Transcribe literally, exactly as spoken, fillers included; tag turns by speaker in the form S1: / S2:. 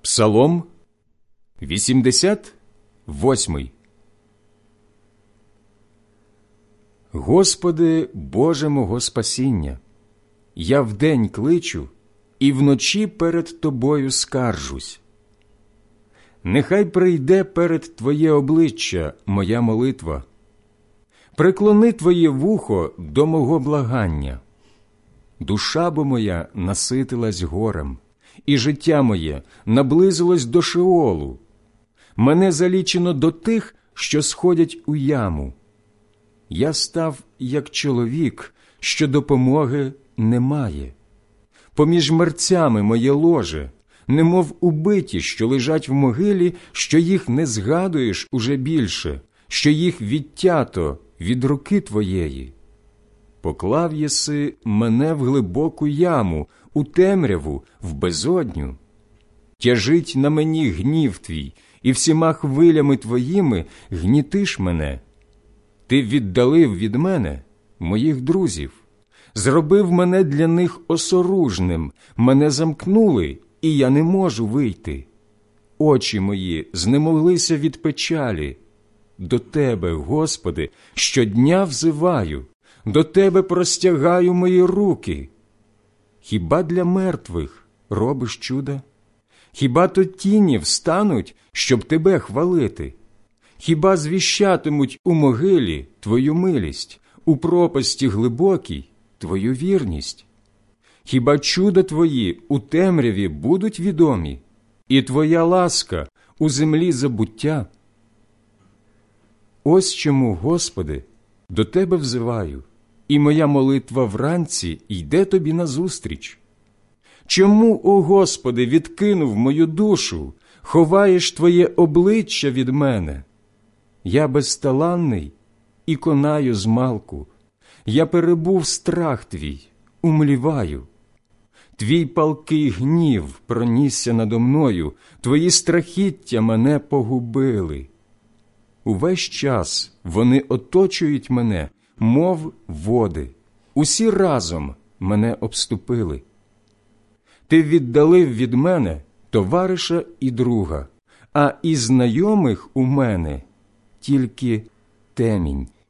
S1: Псалом вісімдесят восьмий. Господи, Боже мого спасіння, я вдень кличу і вночі перед Тобою скаржусь. Нехай прийде перед Твоє обличчя моя молитва. Преклони Твоє вухо до мого благання. Душа бо моя наситилась горем, і життя моє наблизилось до Шеолу. Мене залічено до тих, що сходять у яму. Я став, як чоловік, що допомоги немає. Поміж мерцями моє ложе, немов убиті, що лежать в могилі, що їх не згадуєш уже більше, що їх відтято від руки Твоєї. Поклав єси мене в глибоку яму, у темряву, в безодню. Тяжить на мені гнів Твій, і всіма хвилями Твоїми гнітиш мене. Ти віддалив від мене моїх друзів, зробив мене для них осоружним, мене замкнули, і я не можу вийти. Очі мої знемоглися від печалі. До Тебе, Господи, щодня взиваю, до Тебе простягаю мої руки. Хіба для мертвих робиш чуда? Хіба то тіні встануть, щоб Тебе хвалити? Хіба звіщатимуть у могилі Твою милість, у пропасті глибокій Твою вірність? Хіба чуда Твої у темряві будуть відомі, і Твоя ласка у землі забуття? Ось чому, Господи, до Тебе взиваю, і моя молитва вранці йде Тобі назустріч. Чому, о Господи, відкинув мою душу, ховаєш Твоє обличчя від мене? Я безталанний і конаю змалку, я перебув страх Твій, умліваю. Твій палкий гнів пронісся надо мною, Твої страхіття мене погубили. Увесь час вони оточують мене, мов води, усі разом мене обступили. Ти віддалив від мене товариша і друга, а із знайомих у мене тільки темінь.